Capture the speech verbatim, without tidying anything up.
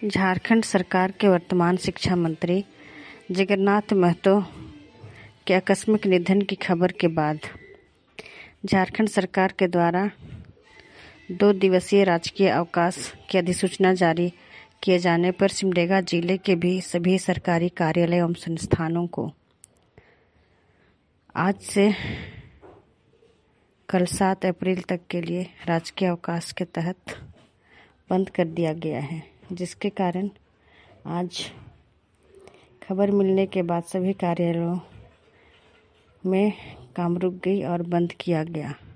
झारखंड सरकार के वर्तमान शिक्षा मंत्री जगन्नाथ महतो के आकस्मिक निधन की खबर के बाद झारखंड सरकार के द्वारा दो दिवसीय राजकीय अवकाश की अधिसूचना जारी किए जाने पर सिमडेगा जिले के भी सभी सरकारी कार्यालय एवं संस्थानों को आज से कल सात अप्रैल तक के लिए राजकीय अवकाश के तहत बंद कर दिया गया है, जिसके कारण आज खबर मिलने के बाद सभी कार्यालयों में काम रुक गई और बंद किया गया।